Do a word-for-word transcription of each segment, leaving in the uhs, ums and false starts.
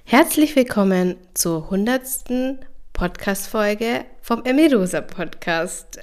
Herzlich willkommen zur hundertsten Podcast-Folge vom Emirosa Podcast.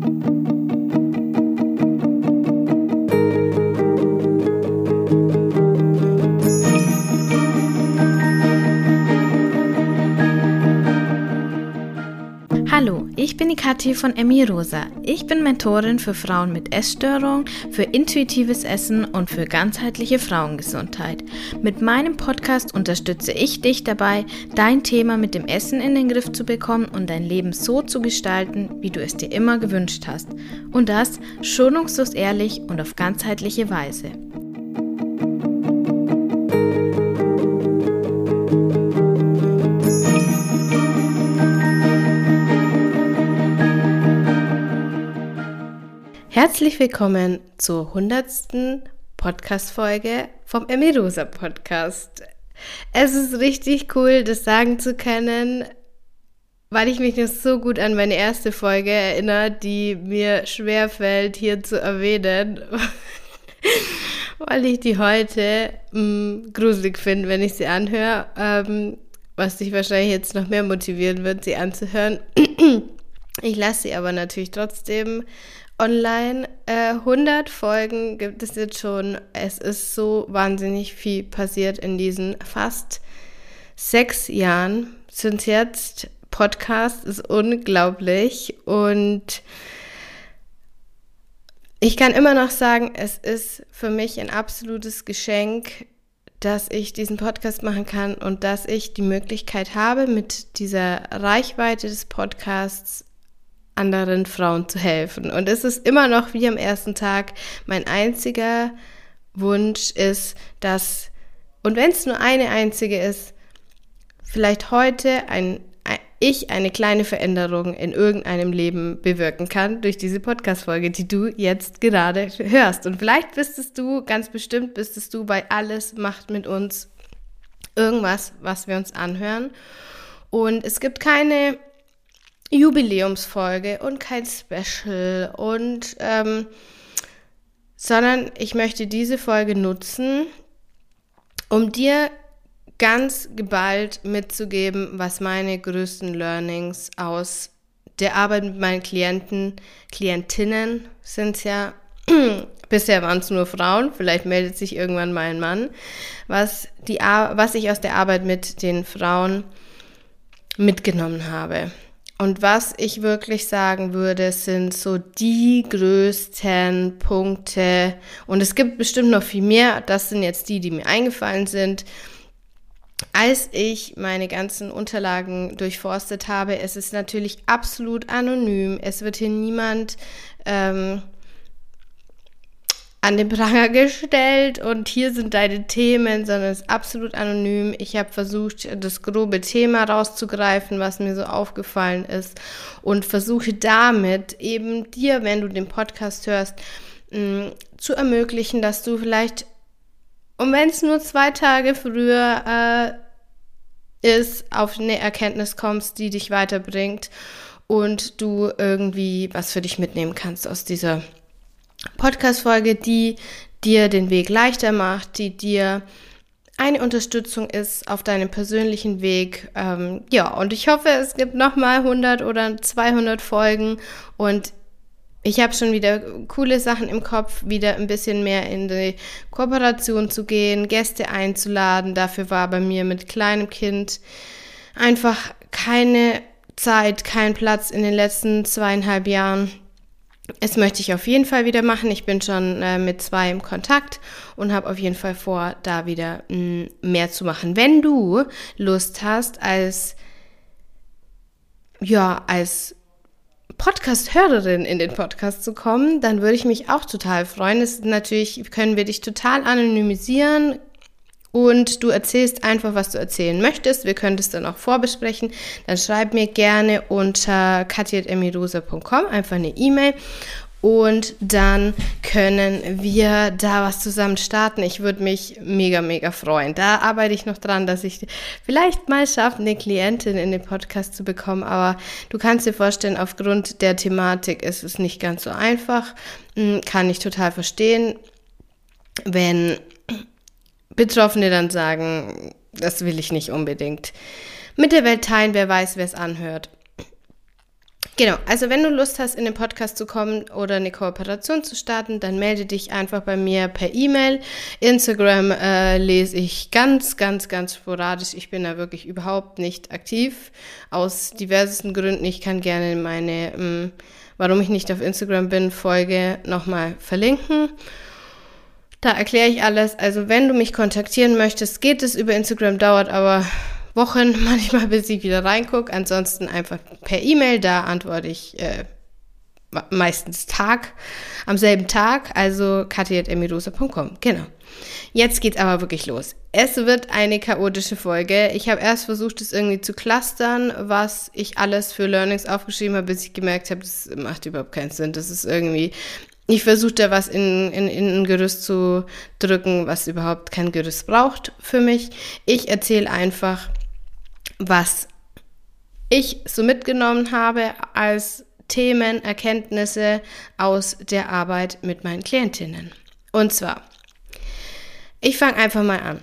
Hallo, ich bin die Kathi von Emirosa. Ich bin Mentorin für Frauen mit Essstörung, für intuitives Essen und für ganzheitliche Frauengesundheit. Mit meinem Podcast unterstütze ich dich dabei, dein Thema mit dem Essen in den Griff zu bekommen und dein Leben so zu gestalten, wie du es dir immer gewünscht hast. Und das schonungslos ehrlich und auf ganzheitliche Weise. Herzlich willkommen zur hundertsten Podcast-Folge vom Emirosa Podcast. Es ist richtig cool, das sagen zu können, weil ich mich noch so gut an meine erste Folge erinnere, die mir schwerfällt, hier zu erwähnen, weil ich die heute mh, gruselig finde, wenn ich sie anhöre, ähm, was dich wahrscheinlich jetzt noch mehr motivieren wird, sie anzuhören. Ich lasse sie aber natürlich trotzdem online. Äh, hundert Folgen gibt es jetzt schon. Es ist so wahnsinnig viel passiert in diesen fast sechs Jahren. Sind jetzt Podcast, ist unglaublich. Und ich kann immer noch sagen, es ist für mich ein absolutes Geschenk, dass ich diesen Podcast machen kann und dass ich die Möglichkeit habe, mit dieser Reichweite des Podcasts anderen Frauen zu helfen. Und es ist immer noch wie am ersten Tag, mein einziger Wunsch ist, dass, und wenn es nur eine einzige ist, vielleicht heute ein, ein, ich eine kleine Veränderung in irgendeinem Leben bewirken kann durch diese Podcast-Folge, die du jetzt gerade hörst. Und vielleicht bist es du, ganz bestimmt bist es du, bei Alles macht mit uns irgendwas, was wir uns anhören. Und es gibt keine Jubiläumsfolge und kein Special und ähm, sondern ich möchte diese Folge nutzen, um dir ganz geballt mitzugeben, was meine größten Learnings aus der Arbeit mit meinen Klienten, Klientinnen sind es ja, bisher waren es nur Frauen, vielleicht meldet sich irgendwann mal ein Mann, was, die, was ich aus der Arbeit mit den Frauen mitgenommen habe. Und was ich wirklich sagen würde, sind so die größten Punkte, und es gibt bestimmt noch viel mehr, das sind jetzt die, die mir eingefallen sind, als ich meine ganzen Unterlagen durchforstet habe. Es ist natürlich absolut anonym, es wird hier niemand ähm, an den Pranger gestellt und hier sind deine Themen, sondern es ist absolut anonym. Ich habe versucht, das grobe Thema rauszugreifen, was mir so aufgefallen ist, und versuche damit eben dir, wenn du den Podcast hörst, mh, zu ermöglichen, dass du vielleicht, und wenn es nur zwei Tage früher äh, ist, auf eine Erkenntnis kommst, die dich weiterbringt und du irgendwie was für dich mitnehmen kannst aus dieser Podcast-Folge, die dir den Weg leichter macht, die dir eine Unterstützung ist auf deinem persönlichen Weg. Ähm, ja, und ich hoffe, es gibt nochmal hundert oder zweihundert Folgen und ich habe schon wieder coole Sachen im Kopf, wieder ein bisschen mehr in die Kooperation zu gehen, Gäste einzuladen. Dafür war bei mir mit kleinem Kind einfach keine Zeit, kein Platz in den letzten zweieinhalb Jahren. Das möchte ich auf jeden Fall wieder machen. Ich bin schon äh, mit zwei im Kontakt und habe auf jeden Fall vor, da wieder mh, mehr zu machen. Wenn du Lust hast, als ja als Podcast-Hörerin in den Podcast zu kommen, dann würde ich mich auch total freuen. Das ist natürlich, können wir dich total anonymisieren und du erzählst einfach, was du erzählen möchtest. Wir können das dann auch vorbesprechen. Dann schreib mir gerne unter kathi at emirosa punkt com einfach eine E-Mail und dann können wir da was zusammen starten. Ich würde mich mega, mega freuen. Da arbeite ich noch dran, dass ich vielleicht mal schaffe, eine Klientin in den Podcast zu bekommen, aber du kannst dir vorstellen, aufgrund der Thematik ist es nicht ganz so einfach. Kann ich total verstehen, wenn Betroffene dann sagen, das will ich nicht unbedingt mit der Welt teilen, wer weiß, wer es anhört. Genau, also wenn du Lust hast, in den Podcast zu kommen oder eine Kooperation zu starten, dann melde dich einfach bei mir per E-Mail. Instagram äh, lese ich ganz, ganz, ganz sporadisch. Ich bin da wirklich überhaupt nicht aktiv, aus diversesten Gründen. Ich kann gerne meine, ähm, warum ich nicht auf Instagram bin, Folge nochmal verlinken. Da erkläre ich alles. Also wenn du mich kontaktieren möchtest, geht es über Instagram, dauert aber Wochen manchmal, bis ich wieder reingucke. Ansonsten einfach per E-Mail, da antworte ich äh, meistens Tag, am selben Tag, also kathi at emirosa punkt com. Genau. Jetzt geht's aber wirklich los. Es wird eine chaotische Folge. Ich habe erst versucht, es irgendwie zu clustern, was ich alles für Learnings aufgeschrieben habe, bis ich gemerkt habe, das macht überhaupt keinen Sinn. Das ist irgendwie, ich versuche da was in, in, in ein Gerüst zu drücken, was überhaupt kein Gerüst braucht für mich. Ich erzähle einfach, was ich so mitgenommen habe als Themen, Erkenntnisse aus der Arbeit mit meinen Klientinnen. Und zwar, ich fange einfach mal an.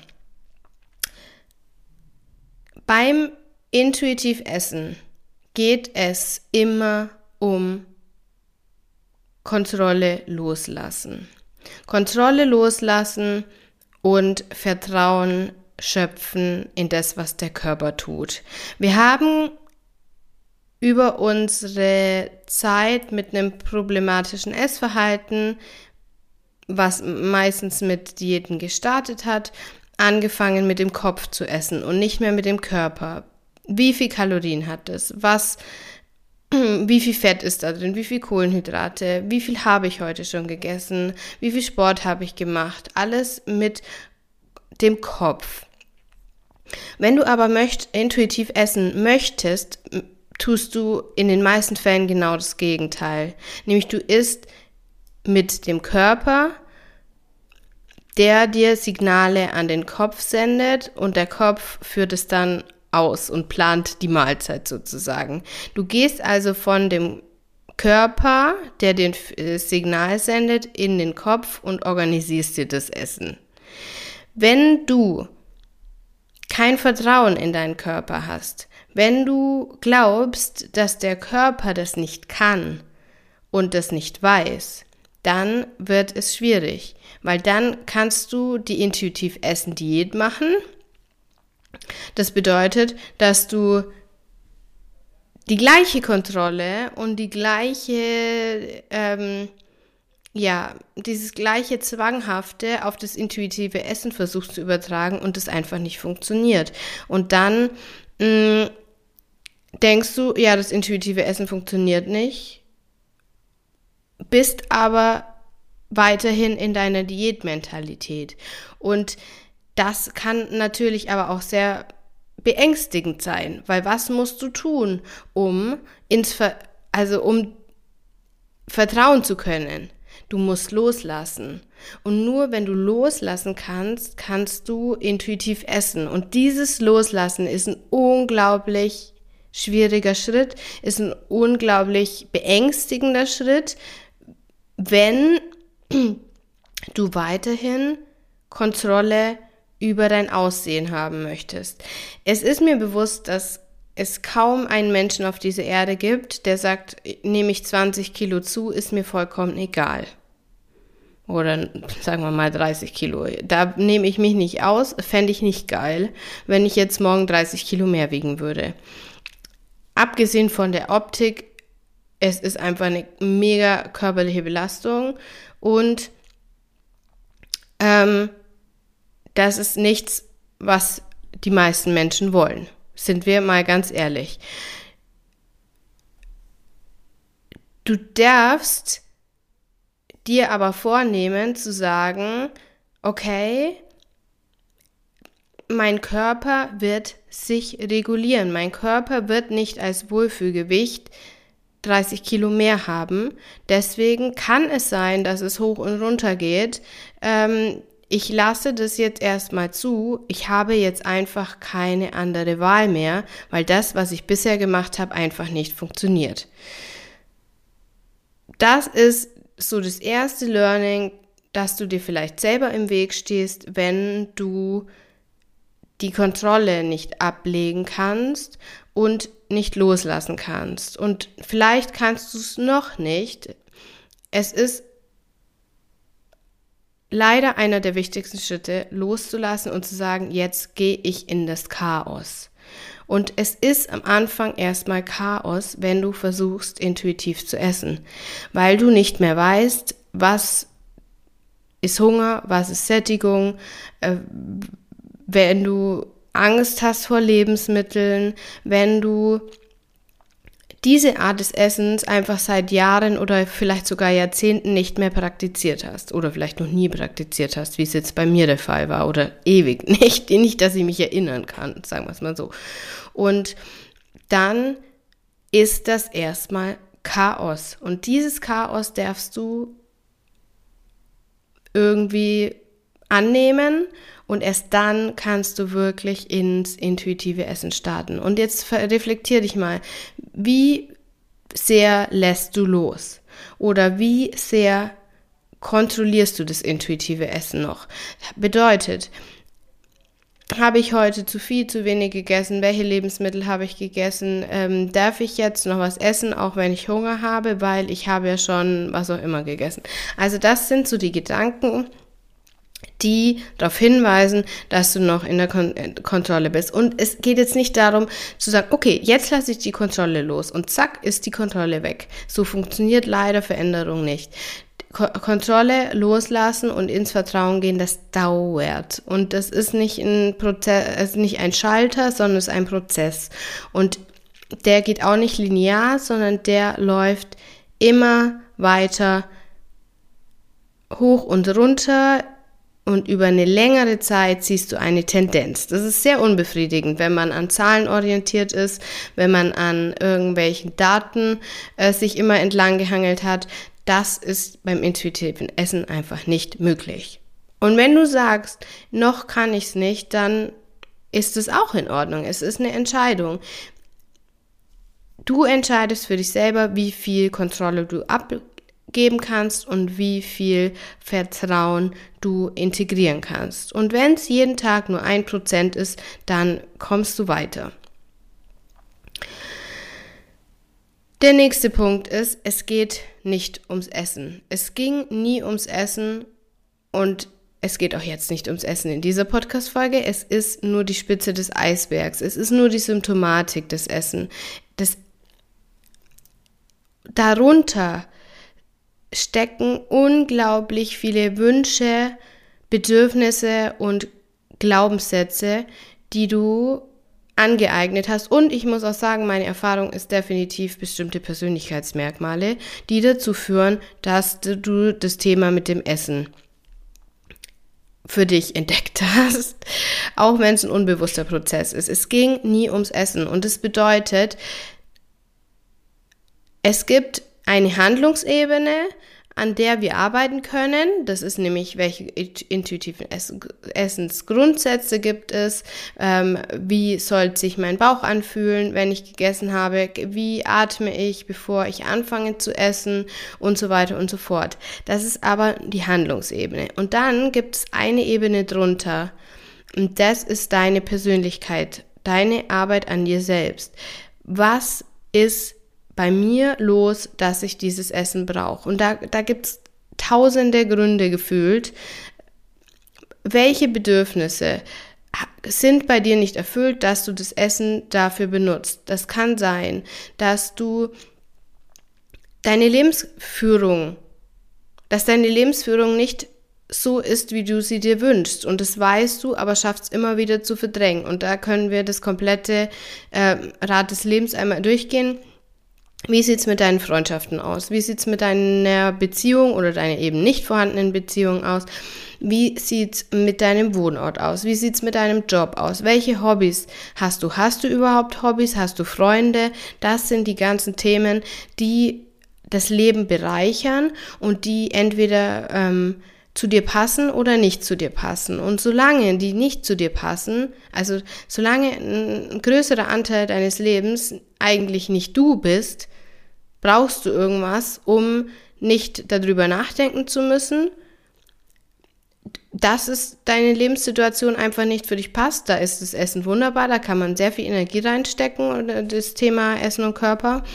Beim intuitiv Essen geht es immer um Kontrolle loslassen. Kontrolle loslassen und Vertrauen schöpfen in das, was der Körper tut. Wir haben über unsere Zeit mit einem problematischen Essverhalten, was meistens mit Diäten gestartet hat, angefangen mit dem Kopf zu essen und nicht mehr mit dem Körper. Wie viel Kalorien hat es? Was, wie viel Fett ist da drin? Wie viel Kohlenhydrate? Wie viel habe ich heute schon gegessen? Wie viel Sport habe ich gemacht? Alles mit dem Kopf. Wenn du aber möcht, intuitiv essen möchtest, tust du in den meisten Fällen genau das Gegenteil. Nämlich du isst mit dem Körper, der dir Signale an den Kopf sendet und der Kopf führt es dann aus und plant die Mahlzeit sozusagen. Du gehst also von dem Körper, der den Signal sendet, in den Kopf und organisierst dir das Essen. Wenn du kein Vertrauen in deinen Körper hast, wenn du glaubst, dass der Körper das nicht kann und das nicht weiß, dann wird es schwierig, weil dann kannst du die intuitiv Essen Diät machen. Das bedeutet, dass du die gleiche Kontrolle und die gleiche, ähm, ja, dieses gleiche Zwanghafte auf das intuitive Essen versuchst zu übertragen und das einfach nicht funktioniert. Und dann mh, denkst du, ja, das intuitive Essen funktioniert nicht, bist aber weiterhin in deiner Diätmentalität. Und das kann natürlich aber auch sehr beängstigend sein, weil was musst du tun, um ins Ver- also um vertrauen zu können? Du musst loslassen. Und nur wenn du loslassen kannst, kannst du intuitiv essen. Und dieses Loslassen ist ein unglaublich schwieriger Schritt, ist ein unglaublich beängstigender Schritt, wenn du weiterhin Kontrolle über dein Aussehen haben möchtest. Es ist mir bewusst, dass es kaum einen Menschen auf dieser Erde gibt, der sagt, nehme ich zwanzig Kilo zu, ist mir vollkommen egal. Oder sagen wir mal dreißig Kilo. Da nehme ich mich nicht aus, fände ich nicht geil, wenn ich jetzt morgen dreißig Kilo mehr wiegen würde. Abgesehen von der Optik, es ist einfach eine mega körperliche Belastung und ähm, das ist nichts, was die meisten Menschen wollen. Sind wir mal ganz ehrlich. Du darfst dir aber vornehmen zu sagen, okay, mein Körper wird sich regulieren. Mein Körper wird nicht als Wohlfühlgewicht dreißig Kilo mehr haben. Deswegen kann es sein, dass es hoch und runter geht. Ähm, ich lasse das jetzt erstmal zu. Ich habe jetzt einfach keine andere Wahl mehr, weil das, was ich bisher gemacht habe, einfach nicht funktioniert. Das ist so das erste Learning, dass du dir vielleicht selber im Weg stehst, wenn du die Kontrolle nicht ablegen kannst und nicht loslassen kannst. Und vielleicht kannst du es noch nicht. Es ist leider einer der wichtigsten Schritte, loszulassen und zu sagen, jetzt gehe ich in das Chaos. Und es ist am Anfang erstmal Chaos, wenn du versuchst, intuitiv zu essen, weil du nicht mehr weißt, was ist Hunger, was ist Sättigung, äh, wenn du Angst hast vor Lebensmitteln, wenn du diese Art des Essens einfach seit Jahren oder vielleicht sogar Jahrzehnten nicht mehr praktiziert hast oder vielleicht noch nie praktiziert hast, wie es jetzt bei mir der Fall war oder ewig nicht, nicht, dass ich mich erinnern kann, sagen wir es mal so. Und dann ist das erstmal Chaos und dieses Chaos darfst du irgendwie annehmen und erst dann kannst du wirklich ins intuitive Essen starten. Und jetzt reflektier dich mal, wie sehr lässt du los? Oder wie sehr kontrollierst du das intuitive Essen noch? Bedeutet, habe ich heute zu viel, zu wenig gegessen? Welche Lebensmittel habe ich gegessen? Ähm, darf ich jetzt noch was essen, auch wenn ich Hunger habe? Weil ich habe ja schon was auch immer gegessen. Also das sind so die Gedanken, die darauf hinweisen, dass du noch in der Kon- Kontrolle bist. Und es geht jetzt nicht darum zu sagen, okay, jetzt lasse ich die Kontrolle los und zack, ist die Kontrolle weg. So funktioniert leider Veränderung nicht. Ko- Kontrolle loslassen und ins Vertrauen gehen, das dauert. Und das ist nicht ein Prozess, ist nicht ein Schalter, sondern es ist ein Prozess. Und der geht auch nicht linear, sondern der läuft immer weiter hoch und runter. Und über eine längere Zeit siehst du eine Tendenz. Das ist sehr unbefriedigend, wenn man an Zahlen orientiert ist, wenn man an irgendwelchen Daten äh, sich immer entlang gehangelt hat. Das ist beim intuitiven Essen einfach nicht möglich. Und wenn du sagst, noch kann ich es nicht, dann ist es auch in Ordnung. Es ist eine Entscheidung. Du entscheidest für dich selber, wie viel Kontrolle du abgibst. geben kannst und wie viel Vertrauen du integrieren kannst. Und wenn es jeden Tag nur ein Prozent ist, dann kommst du weiter. Der nächste Punkt ist, es geht nicht ums Essen. Es ging nie ums Essen und es geht auch jetzt nicht ums Essen in dieser Podcast-Folge. Es ist nur die Spitze des Eisbergs. Es ist nur die Symptomatik des Essen. Das darunter stecken unglaublich viele Wünsche, Bedürfnisse und Glaubenssätze, die du angeeignet hast. Und ich muss auch sagen, meine Erfahrung ist definitiv bestimmte Persönlichkeitsmerkmale, die dazu führen, dass du das Thema mit dem Essen für dich entdeckt hast, auch wenn es ein unbewusster Prozess ist. Es ging nie ums Essen und das bedeutet, es gibt eine Handlungsebene, an der wir arbeiten können. Das ist nämlich, welche intuitiven Essensgrundsätze gibt es, ähm, wie soll sich mein Bauch anfühlen, wenn ich gegessen habe, wie atme ich, bevor ich anfange zu essen und so weiter und so fort. Das ist aber die Handlungsebene. Und dann gibt es eine Ebene drunter und das ist deine Persönlichkeit, deine Arbeit an dir selbst. Was ist bei mir los, dass ich dieses Essen brauche? Und da, da gibt es tausende Gründe gefühlt. Welche Bedürfnisse sind bei dir nicht erfüllt, dass du das Essen dafür benutzt? Das kann sein, dass du deine Lebensführung, dass deine Lebensführung nicht so ist, wie du sie dir wünschst. Und das weißt du, aber schaffst immer wieder zu verdrängen. Und da können wir das komplette äh, Rad des Lebens einmal durchgehen. Wie sieht's mit deinen Freundschaften aus? Wie sieht's mit deiner Beziehung oder deiner eben nicht vorhandenen Beziehung aus? Wie sieht's mit deinem Wohnort aus? Wie sieht's mit deinem Job aus? Welche Hobbys hast du? Hast du überhaupt Hobbys? Hast du Freunde? Das sind die ganzen Themen, die das Leben bereichern und die entweder ähm, zu dir passen oder nicht zu dir passen. Und solange die nicht zu dir passen, also solange ein größerer Anteil deines Lebens eigentlich nicht du bist, brauchst du irgendwas, um nicht darüber nachdenken zu müssen, dass es deine Lebenssituation einfach nicht für dich passt, da ist das Essen wunderbar, da kann man sehr viel Energie reinstecken, das Thema Essen und Körper.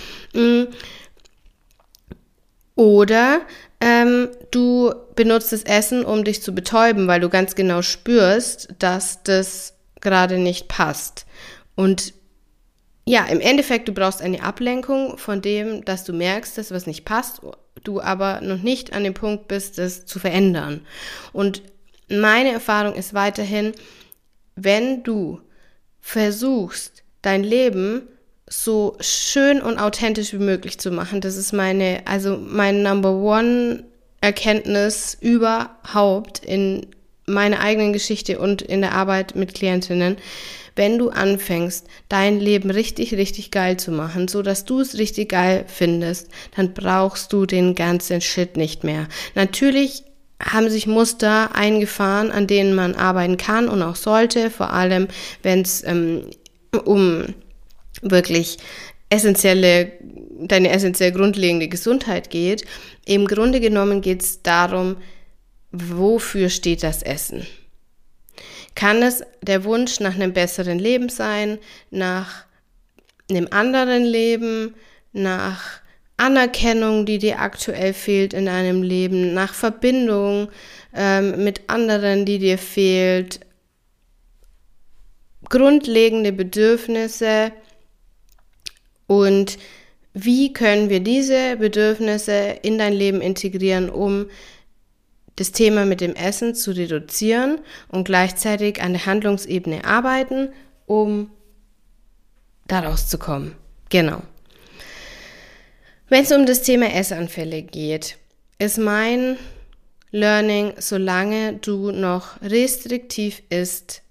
Oder ähm, du benutzt das Essen, um dich zu betäuben, weil du ganz genau spürst, dass das gerade nicht passt. Und ja, im Endeffekt, du brauchst eine Ablenkung von dem, dass du merkst, dass was nicht passt, du aber noch nicht an dem Punkt bist, das zu verändern. Und meine Erfahrung ist weiterhin, wenn du versuchst, dein Leben so schön und authentisch wie möglich zu machen, das ist meine, also mein Number One Erkenntnis überhaupt in meiner eigenen Geschichte und in der Arbeit mit Klientinnen, wenn du anfängst, dein Leben richtig, richtig geil zu machen, so dass du es richtig geil findest, dann brauchst du den ganzen Shit nicht mehr. Natürlich haben sich Muster eingefahren, an denen man arbeiten kann und auch sollte, vor allem wenn es ähm, um wirklich essentielle, deine essentiell grundlegende Gesundheit geht. Im Grunde genommen geht es darum, wofür steht das Essen? Kann es der Wunsch nach einem besseren Leben sein, nach einem anderen Leben, nach Anerkennung, die dir aktuell fehlt in deinem Leben, nach Verbindung ähm, mit anderen, die dir fehlt, grundlegende Bedürfnisse und wie können wir diese Bedürfnisse in dein Leben integrieren, um das Thema mit dem Essen zu reduzieren und gleichzeitig an der Handlungsebene arbeiten, um da rauszukommen. Genau. Wenn es um das Thema Essanfälle geht, ist mein Learning, solange du noch restriktiv isst,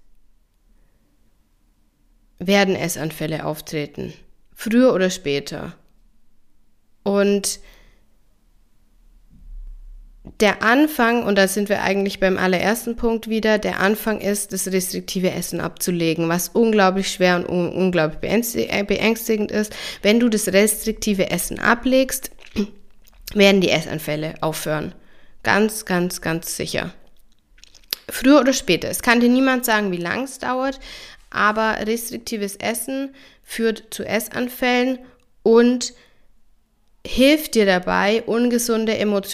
werden Essanfälle auftreten. Früher oder später. Und der Anfang, und da sind wir eigentlich beim allerersten Punkt wieder, der Anfang ist, das restriktive Essen abzulegen, was unglaublich schwer und un- unglaublich beängstigend ist. Wenn du das restriktive Essen ablegst, werden die Essanfälle aufhören. Ganz, ganz, ganz sicher. Früher oder später. Es kann dir niemand sagen, wie lange es dauert, aber restriktives Essen führt zu Essanfällen und hilft dir dabei, ungesunde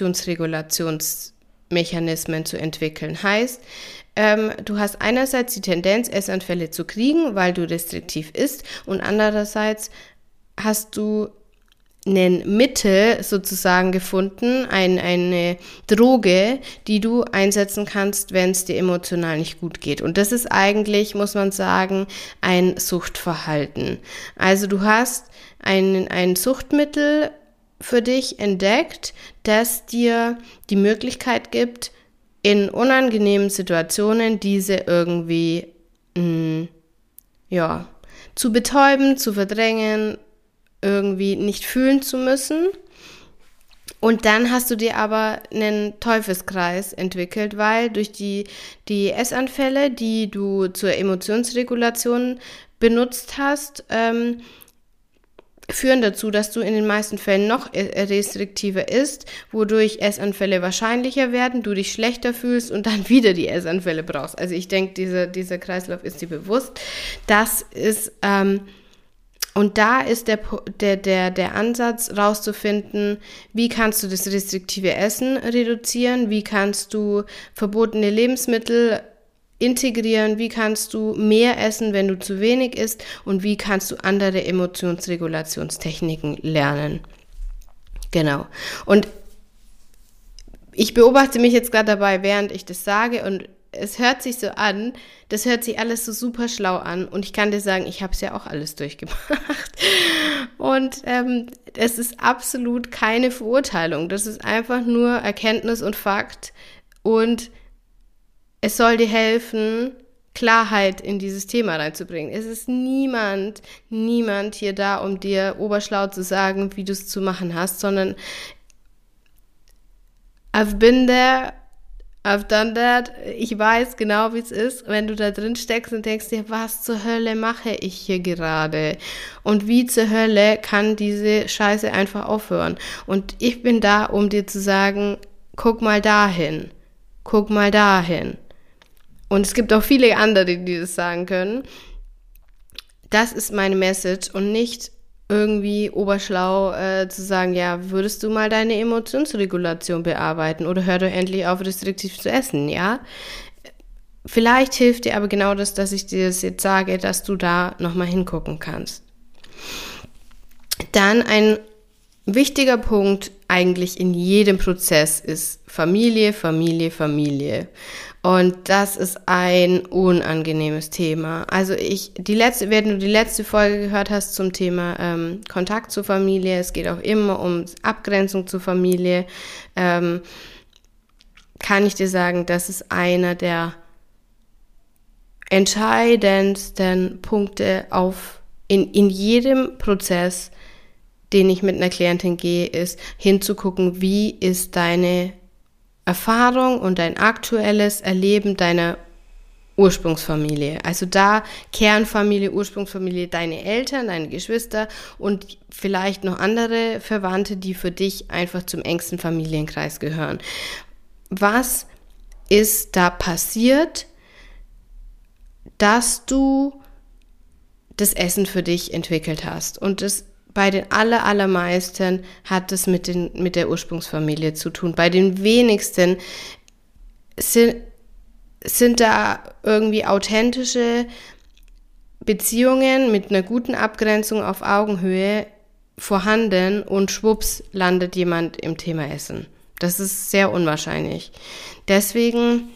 Emotionsregulationsmechanismen zu entwickeln. Heißt, ähm, du hast einerseits die Tendenz, Essanfälle zu kriegen, weil du restriktiv isst, und andererseits hast du ein Mittel sozusagen gefunden, ein, eine Droge, die du einsetzen kannst, wenn es dir emotional nicht gut geht. Und das ist eigentlich, muss man sagen, ein Suchtverhalten. Also du hast ein, ein Suchtmittel für dich entdeckt, das dir die Möglichkeit gibt, in unangenehmen Situationen diese irgendwie mh, ja, zu betäuben, zu verdrängen, irgendwie nicht fühlen zu müssen. Und dann hast du dir aber einen Teufelskreis entwickelt, weil durch die, die Essanfälle, die du zur Emotionsregulation benutzt hast, ähm, führen dazu, dass du in den meisten Fällen noch restriktiver isst, wodurch Essanfälle wahrscheinlicher werden, du dich schlechter fühlst und dann wieder die Essanfälle brauchst. Also ich denke, diese, dieser Kreislauf ist dir bewusst. Das ist, ähm, und da ist der, der, der, der Ansatz rauszufinden, wie kannst du das restriktive Essen reduzieren, wie kannst du verbotene Lebensmittel integrieren, wie kannst du mehr essen, wenn du zu wenig isst, und wie kannst du andere Emotionsregulationstechniken lernen. Genau. Und ich beobachte mich jetzt gerade dabei, während ich das sage, und es hört sich so an, das hört sich alles so super schlau an, und ich kann dir sagen, ich habe es ja auch alles durchgemacht. Und ähm, es ist absolut keine Verurteilung, das ist einfach nur Erkenntnis und Fakt, und es soll dir helfen, Klarheit in dieses Thema reinzubringen. Es ist niemand, niemand hier da, um dir oberschlau zu sagen, wie du es zu machen hast, sondern I've been there, I've done that. Ich weiß genau, wie es ist, wenn du da drin steckst und denkst dir, was zur Hölle mache ich hier gerade? Und wie zur Hölle kann diese Scheiße einfach aufhören? Und ich bin da, um dir zu sagen, guck mal dahin, guck mal dahin. Und es gibt auch viele andere, die das sagen können. Das ist meine Message und nicht irgendwie oberschlau äh, zu sagen, ja, würdest du mal deine Emotionsregulation bearbeiten oder hör doch endlich auf, restriktiv zu essen, ja? Vielleicht hilft dir aber genau das, dass ich dir das jetzt sage, dass du da nochmal hingucken kannst. Dann ein wichtiger Punkt eigentlich in jedem Prozess ist Familie, Familie, Familie. Und das ist ein unangenehmes Thema. Also ich, die letzte, wenn du die letzte Folge gehört hast zum Thema ähm, Kontakt zur Familie, es geht auch immer um Abgrenzung zur Familie, ähm, kann ich dir sagen, das ist einer der entscheidendsten Punkte auf in, in jedem Prozess, den ich mit einer Klientin gehe, ist hinzugucken, wie ist deine Erfahrung und dein aktuelles Erleben deiner Ursprungsfamilie. Also da Kernfamilie, Ursprungsfamilie, deine Eltern, deine Geschwister und vielleicht noch andere Verwandte, die für dich einfach zum engsten Familienkreis gehören. Was ist da passiert, dass du das Essen für dich entwickelt hast? Und das bei den aller, allermeisten hat es mit, den, mit der Ursprungsfamilie zu tun. Bei den wenigsten sind, sind da irgendwie authentische Beziehungen mit einer guten Abgrenzung auf Augenhöhe vorhanden und schwupps landet jemand im Thema Essen. Das ist sehr unwahrscheinlich. Deswegen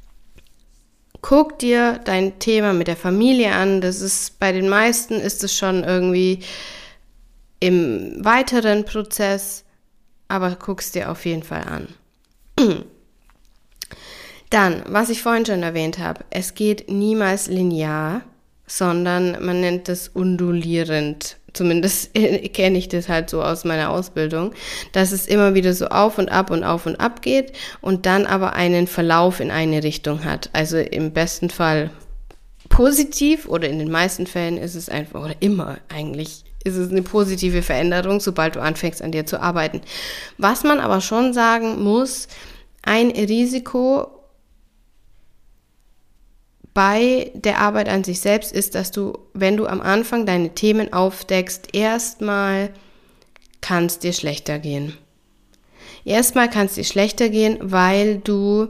guck dir dein Thema mit der Familie an. Das ist, bei den meisten ist es schon irgendwie im weiteren Prozess, aber guck's dir auf jeden Fall an. Dann, was ich vorhin schon erwähnt habe, es geht niemals linear, sondern man nennt das undulierend. Zumindest kenne ich das halt so aus meiner Ausbildung, dass es immer wieder so auf und ab und auf und ab geht und dann aber einen Verlauf in eine Richtung hat. Also im besten Fall positiv oder in den meisten Fällen ist es einfach, oder immer eigentlich, ist es eine positive Veränderung, sobald du anfängst, an dir zu arbeiten. Was man aber schon sagen muss, ein Risiko bei der Arbeit an sich selbst ist, dass du, wenn du am Anfang deine Themen aufdeckst, erstmal kann es dir schlechter gehen. Erstmal kann es dir schlechter gehen, weil du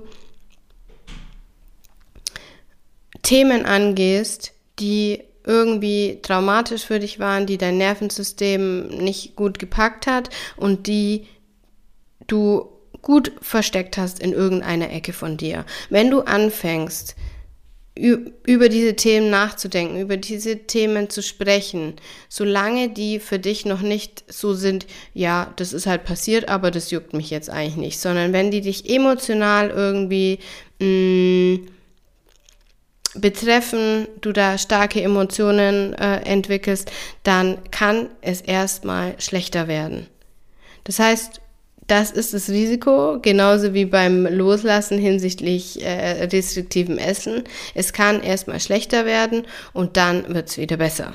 Themen angehst, die irgendwie traumatisch für dich waren, die dein Nervensystem nicht gut gepackt hat und die du gut versteckt hast in irgendeiner Ecke von dir. Wenn du anfängst, über diese Themen nachzudenken, über diese Themen zu sprechen, solange die für dich noch nicht so sind, ja, das ist halt passiert, aber das juckt mich jetzt eigentlich nicht, sondern wenn die dich emotional irgendwie mh, betreffen, du da starke Emotionen äh, entwickelst, dann kann es erstmal schlechter werden. Das heißt, das ist das Risiko, genauso wie beim Loslassen hinsichtlich äh, restriktivem Essen. Es kann erstmal schlechter werden und dann wird es wieder besser.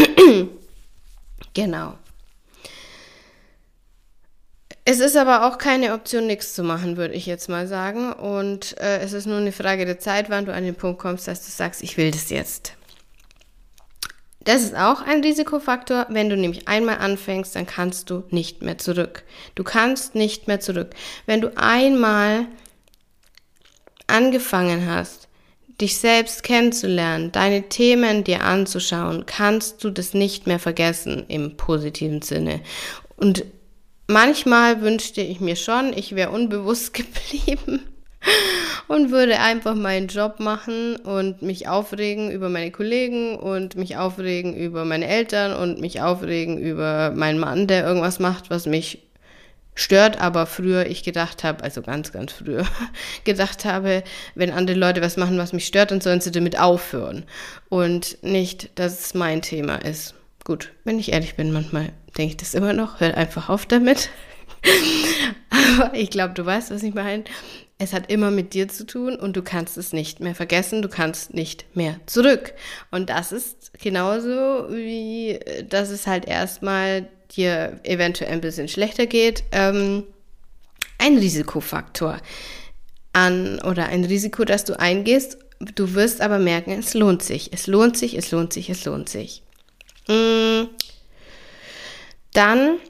Genau. Es ist aber auch keine Option, nichts zu machen, würde ich jetzt mal sagen. Und äh, es ist nur eine Frage der Zeit, wann du an den Punkt kommst, dass du sagst, ich will das jetzt. Das ist auch ein Risikofaktor. Wenn du nämlich einmal anfängst, dann kannst du nicht mehr zurück. Du kannst nicht mehr zurück. Wenn du einmal angefangen hast, dich selbst kennenzulernen, deine Themen dir anzuschauen, kannst du das nicht mehr vergessen im positiven Sinne. Und manchmal wünschte ich mir schon, ich wäre unbewusst geblieben und würde einfach meinen Job machen und mich aufregen über meine Kollegen und mich aufregen über meine Eltern und mich aufregen über meinen Mann, der irgendwas macht, was mich stört, aber früher ich gedacht habe, also ganz, ganz früher, gedacht habe, wenn andere Leute was machen, was mich stört, dann sollen sie damit aufhören und nicht, dass es mein Thema ist. Gut, wenn ich ehrlich bin, manchmal denke ich das immer noch, hört einfach auf damit. Aber ich glaube, du weißt, was ich meine. Es hat immer mit dir zu tun und du kannst es nicht mehr vergessen, du kannst nicht mehr zurück. Und das ist genauso wie, dass es halt erstmal dir eventuell ein bisschen schlechter geht, ähm, ein Risikofaktor an oder ein Risiko, das du eingehst, du wirst aber merken, es lohnt sich, es lohnt sich, es lohnt sich, es lohnt sich. Dann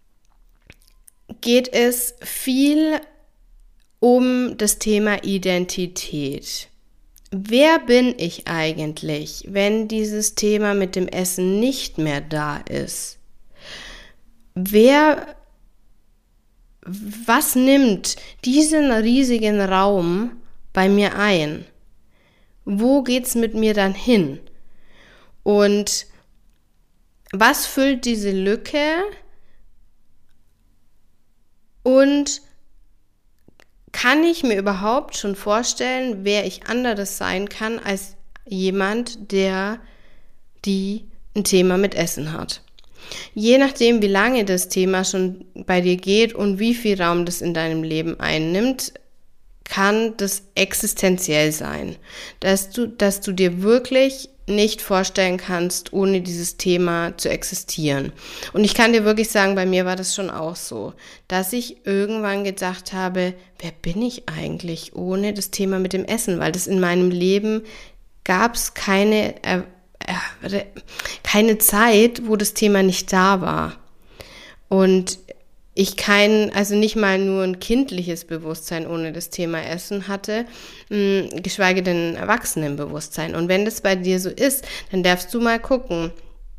geht es viel um das Thema Identität. Wer bin ich eigentlich, wenn dieses Thema mit dem Essen nicht mehr da ist? Wer, was nimmt diesen riesigen Raum bei mir ein? Wo geht's mit mir dann hin? Und was füllt diese Lücke? Und kann ich mir überhaupt schon vorstellen, wer ich anderes sein kann als jemand, der, die ein Thema mit Essen hat? Je nachdem, wie lange das Thema schon bei dir geht und wie viel Raum das in deinem Leben einnimmt, kann das existenziell sein, dass du, dass du dir wirklich nicht vorstellen kannst, ohne dieses Thema zu existieren. Und ich kann dir wirklich sagen, bei mir war das schon auch so, dass ich irgendwann gedacht habe, wer bin ich eigentlich ohne das Thema mit dem Essen? Weil das in meinem Leben gab es keine, äh, äh, keine Zeit, wo das Thema nicht da war. Und ich kein, also nicht mal nur ein kindliches Bewusstsein ohne das Thema Essen hatte, mh, geschweige denn ein Erwachsenenbewusstsein. Und wenn das bei dir so ist, dann darfst du mal gucken,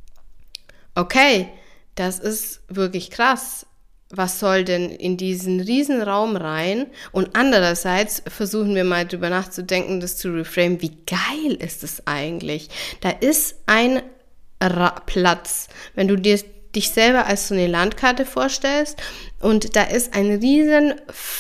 okay, das ist wirklich krass. Was soll denn in diesen riesen Raum rein? Und andererseits versuchen wir mal drüber nachzudenken, das zu reframen. Wie geil ist es eigentlich? Da ist ein Ra- Platz, wenn du dir dich selber als so eine Landkarte vorstellst und da ist ein riesen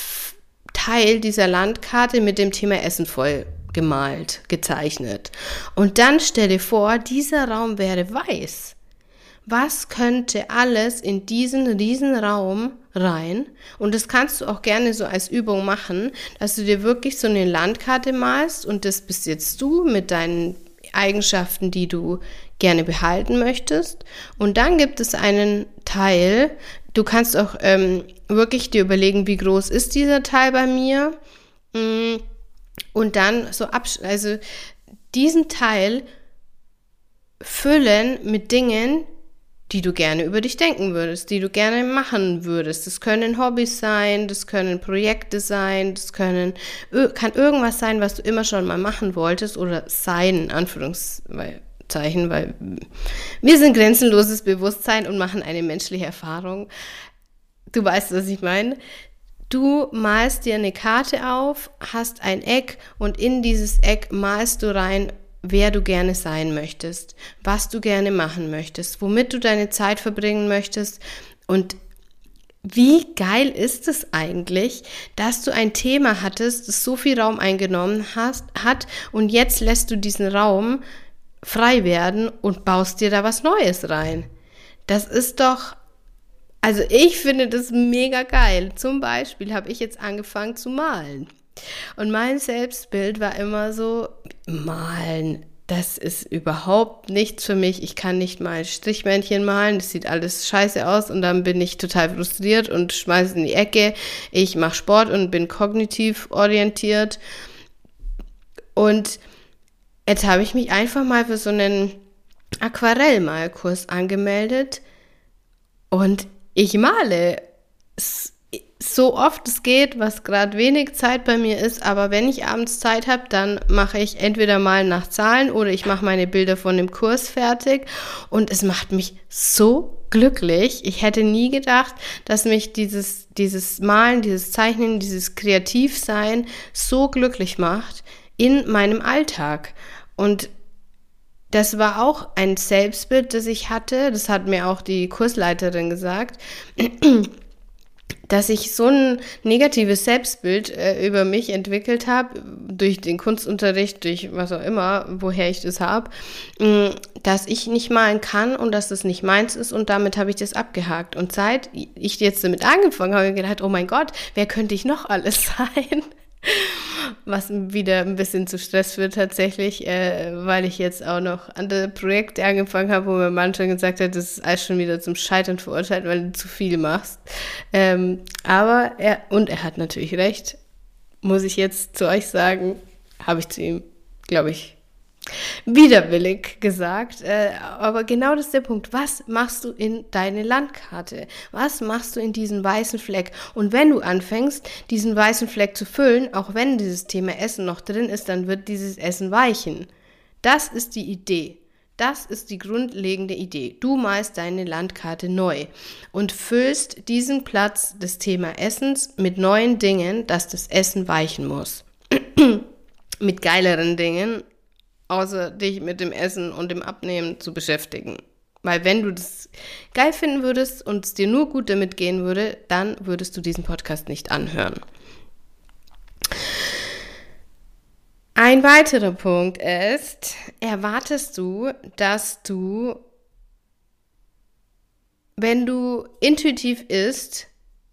Teil dieser Landkarte mit dem Thema Essen voll gemalt, gezeichnet. Und dann stell dir vor, dieser Raum wäre weiß. Was könnte alles in diesen riesen Raum rein? Und das kannst du auch gerne so als Übung machen, dass du dir wirklich so eine Landkarte malst und das bist jetzt du mit deinen Eigenschaften, die du gerne behalten möchtest. Und dann gibt es einen Teil, du kannst auch ähm, wirklich dir überlegen, wie groß ist dieser Teil bei mir und dann so absch- also diesen Teil füllen mit Dingen, die du gerne über dich denken würdest, die du gerne machen würdest. Das können Hobbys sein, das können Projekte sein, das können, kann irgendwas sein, was du immer schon mal machen wolltest oder sein, in Anführungszeichen, weil wir sind grenzenloses Bewusstsein und machen eine menschliche Erfahrung. Du weißt, was ich meine. Du malst dir eine Karte auf, hast ein Eck und in dieses Eck malst du rein, wer du gerne sein möchtest, was du gerne machen möchtest, womit du deine Zeit verbringen möchtest. Und wie geil ist es eigentlich, dass du ein Thema hattest, das so viel Raum eingenommen hast, hat und jetzt lässt du diesen Raum frei werden und baust dir da was Neues rein. Das ist doch, also ich finde das mega geil. Zum Beispiel habe ich jetzt angefangen zu malen. Und mein Selbstbild war immer so, malen, das ist überhaupt nichts für mich. Ich kann nicht mal Strichmännchen malen, das sieht alles scheiße aus und dann bin ich total frustriert und schmeiße in die Ecke. Ich mache Sport und bin kognitiv orientiert. Und jetzt habe ich mich einfach mal für so einen Aquarellmalkurs angemeldet und ich male so oft es geht, was gerade wenig Zeit bei mir ist, aber wenn ich abends Zeit habe, dann mache ich entweder mal nach Zahlen oder ich mache meine Bilder von dem Kurs fertig und es macht mich so glücklich. Ich hätte nie gedacht, dass mich dieses, dieses Malen, dieses Zeichnen, dieses Kreativsein so glücklich macht in meinem Alltag. Und das war auch ein Selbstbild, das ich hatte, das hat mir auch die Kursleiterin gesagt, dass ich so ein negatives Selbstbild äh, über mich entwickelt habe, durch den Kunstunterricht, durch was auch immer, woher ich das habe, mh, dass ich nicht malen kann und dass das nicht meins ist und damit habe ich das abgehakt. Und seit ich jetzt damit angefangen habe, habe ich gedacht, oh mein Gott, wer könnte ich noch alles sein? Was wieder ein bisschen zu Stress wird tatsächlich, äh, weil ich jetzt auch noch andere Projekte angefangen habe, wo mein Mann schon gesagt hat, das ist alles schon wieder zum Scheitern verurteilt, weil du zu viel machst. Ähm, aber er, und er hat natürlich recht, muss ich jetzt zu euch sagen, habe ich zu ihm glaube ich, widerwillig gesagt, äh, aber genau das ist der Punkt. Was machst du in deine Landkarte? Was machst du in diesen weißen Fleck? Und wenn du anfängst, diesen weißen Fleck zu füllen, auch wenn dieses Thema Essen noch drin ist, dann wird dieses Essen weichen. Das ist die Idee. Das ist die grundlegende Idee. Du malst deine Landkarte neu und füllst diesen Platz des Thema Essens mit neuen Dingen, dass das Essen weichen muss. Mit geileren Dingen, außer dich mit dem Essen und dem Abnehmen zu beschäftigen. Weil wenn du das geil finden würdest und es dir nur gut damit gehen würde, dann würdest du diesen Podcast nicht anhören. Ein weiterer Punkt ist, erwartest du, dass du, wenn du intuitiv isst,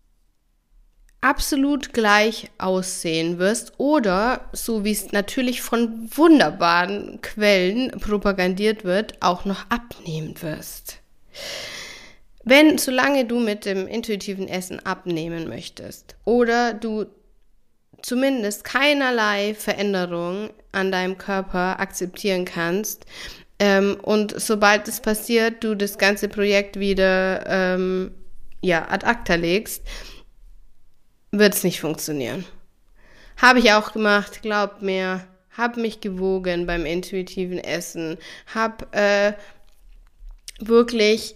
absolut gleich aussehen wirst oder, so wie es natürlich von wunderbaren Quellen propagandiert wird, auch noch abnehmen wirst. Wenn, solange du mit dem intuitiven Essen abnehmen möchtest oder du zumindest keinerlei Veränderung an deinem Körper akzeptieren kannst ähm, und sobald es passiert, du das ganze Projekt wieder ähm, ja, ad acta legst, wird es nicht funktionieren. Habe ich auch gemacht, glaubt mir, habe mich gewogen beim intuitiven Essen, habe äh, wirklich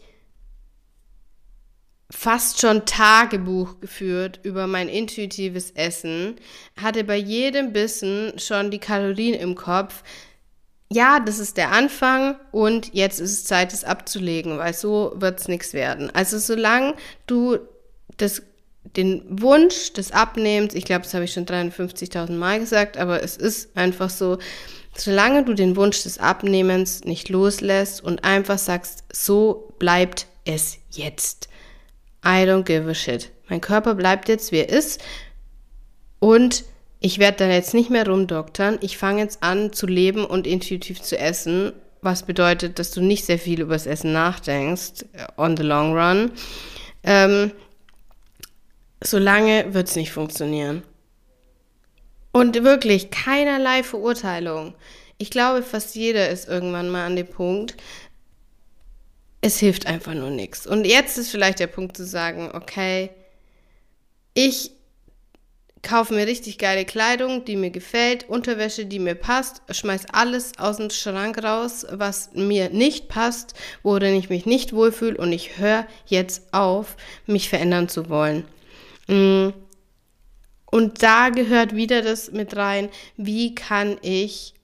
fast schon Tagebuch geführt über mein intuitives Essen, hatte bei jedem Bissen schon die Kalorien im Kopf. Ja, das ist der Anfang und jetzt ist es Zeit, es abzulegen, weil so wird es nichts werden. Also solange du das, den Wunsch des Abnehmens, ich glaube, das habe ich schon dreihundertfünfzigtausend Mal gesagt, aber es ist einfach so, solange du den Wunsch des Abnehmens nicht loslässt und einfach sagst, so bleibt es jetzt. I don't give a shit. Mein Körper bleibt jetzt, wie er ist und ich werde dann jetzt nicht mehr rumdoktern. Ich fange jetzt an zu leben und intuitiv zu essen, was bedeutet, dass du nicht sehr viel über das Essen nachdenkst, on the long run. Ähm, solange wird es nicht funktionieren. Und wirklich keinerlei Verurteilung. Ich glaube, fast jeder ist irgendwann mal an dem Punkt, es hilft einfach nur nichts. Und jetzt ist vielleicht der Punkt zu sagen, okay, ich kaufe mir richtig geile Kleidung, die mir gefällt, Unterwäsche, die mir passt, schmeiß alles aus dem Schrank raus, was mir nicht passt, worin ich mich nicht wohlfühle und ich höre jetzt auf, mich verändern zu wollen. Und da gehört wieder das mit rein, wie kann ich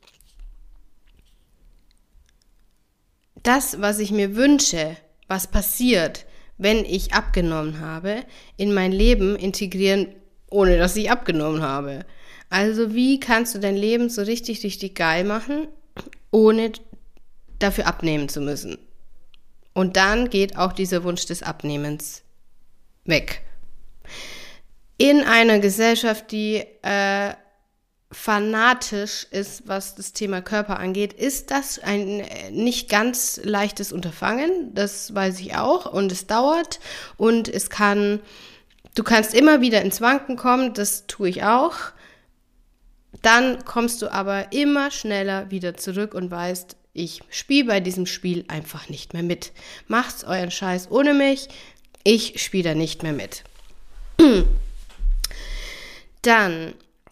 das, was ich mir wünsche, was passiert, wenn ich abgenommen habe, in mein Leben integrieren, ohne dass ich abgenommen habe. Also wie kannst du dein Leben so richtig, richtig geil machen, ohne dafür abnehmen zu müssen? Und dann geht auch dieser Wunsch des Abnehmens weg. In einer Gesellschaft, die äh, fanatisch ist, was das Thema Körper angeht, ist das ein nicht ganz leichtes Unterfangen, das weiß ich auch, und es dauert und es kann, du kannst immer wieder ins Wanken kommen, das tue ich auch, dann kommst du aber immer schneller wieder zurück und weißt, ich spiele bei diesem Spiel einfach nicht mehr mit. Macht's euren Scheiß ohne mich, ich spiele da nicht mehr mit. Dann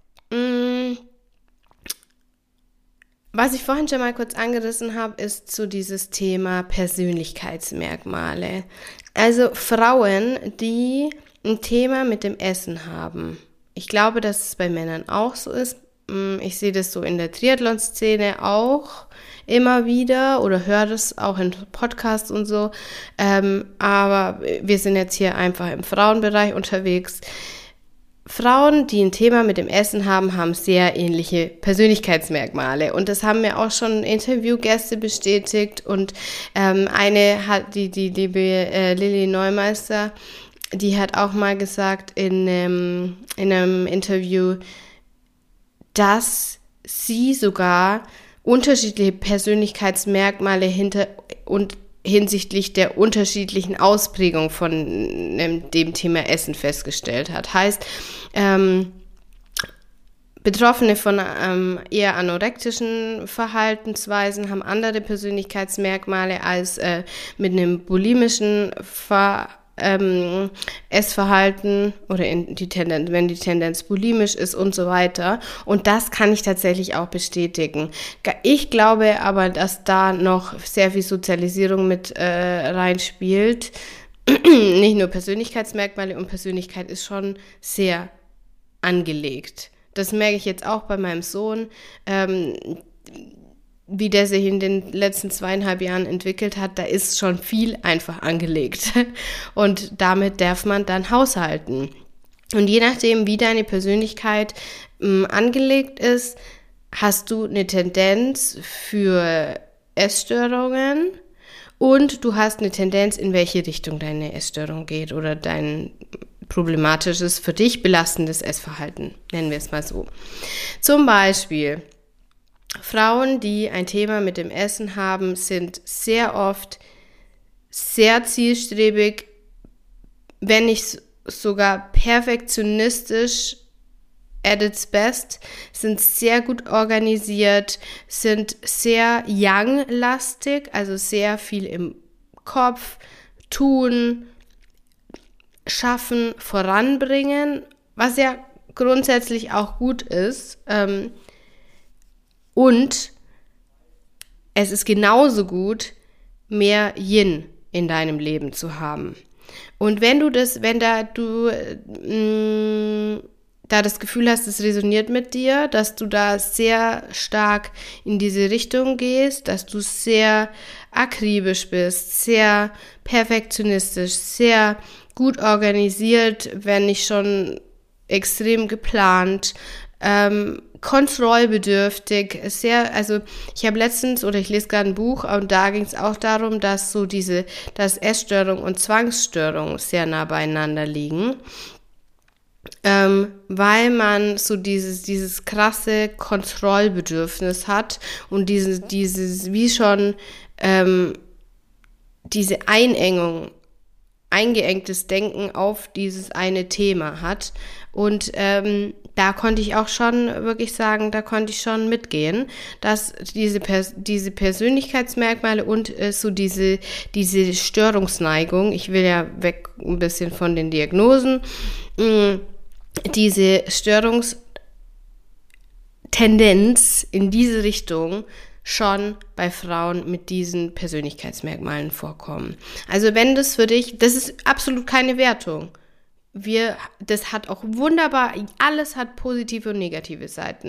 was ich vorhin schon mal kurz angerissen habe, ist so dieses Thema Persönlichkeitsmerkmale. Also Frauen, die ein Thema mit dem Essen haben. Ich glaube, dass es bei Männern auch so ist. Ich sehe das so in der Triathlon-Szene auch immer wieder oder höre das auch in Podcasts und so. Aber wir sind jetzt hier einfach im Frauenbereich unterwegs. Frauen, die ein Thema mit dem Essen haben, haben sehr ähnliche Persönlichkeitsmerkmale und das haben mir auch schon Interviewgäste bestätigt und ähm, eine hat, die, die liebe äh, Lilly Neumeister, die hat auch mal gesagt in, ähm, in einem Interview, dass sie sogar unterschiedliche Persönlichkeitsmerkmale hinter und hinsichtlich der unterschiedlichen Ausprägung von dem Thema Essen festgestellt hat. Heißt, ähm, Betroffene von ähm, eher anorektischen Verhaltensweisen haben andere Persönlichkeitsmerkmale als äh, mit einem bulimischen Ver ähm, Essverhalten oder in die Tendenz, wenn die Tendenz bulimisch ist und so weiter. Und das kann ich tatsächlich auch bestätigen. Ich glaube aber, dass da noch sehr viel Sozialisierung mit äh, reinspielt. Nicht nur Persönlichkeitsmerkmale, und Persönlichkeit ist schon sehr angelegt. Das merke ich jetzt auch bei meinem Sohn, ähm, wie der sich in den letzten zweieinhalb Jahren entwickelt hat. Da ist schon viel einfach angelegt. Und damit darf man dann haushalten. Und je nachdem, wie deine Persönlichkeit ähm, angelegt ist, hast du eine Tendenz für Essstörungen und du hast eine Tendenz, in welche Richtung deine Essstörung geht oder dein problematisches, für dich belastendes Essverhalten, nennen wir es mal so. Zum Beispiel, Frauen, die ein Thema mit dem Essen haben, sind sehr oft sehr zielstrebig, wenn nicht sogar perfektionistisch at its best, sind sehr gut organisiert, sind sehr young-lastig, also sehr viel im Kopf, tun, schaffen, voranbringen, was ja grundsätzlich auch gut ist. Ähm, und es ist genauso gut, mehr Yin in deinem Leben zu haben. Und wenn du das, wenn da du mh, da das Gefühl hast, es resoniert mit dir, dass du da sehr stark in diese Richtung gehst, dass du sehr akribisch bist, sehr perfektionistisch, sehr gut organisiert, wenn nicht schon extrem geplant, ähm, kontrollbedürftig, sehr, also ich habe letztens, oder ich lese gerade ein Buch, und da ging es auch darum, dass so diese, dass Essstörung und Zwangsstörung sehr nah beieinander liegen, ähm, weil man so dieses, dieses krasse Kontrollbedürfnis hat und dieses, dieses, wie schon, ähm, diese Einengung, eingeengtes Denken auf dieses eine Thema hat. Und ähm, da konnte ich auch schon wirklich sagen, da konnte ich schon mitgehen, dass diese, Pers- diese Persönlichkeitsmerkmale und äh, so diese, diese Störungsneigung, ich will ja weg ein bisschen von den Diagnosen, mh, diese Störungstendenz in diese Richtung schon bei Frauen mit diesen Persönlichkeitsmerkmalen vorkommen. Also wenn das für dich, das ist absolut keine Wertung. Wir, das hat auch wunderbar, alles hat positive und negative Seiten.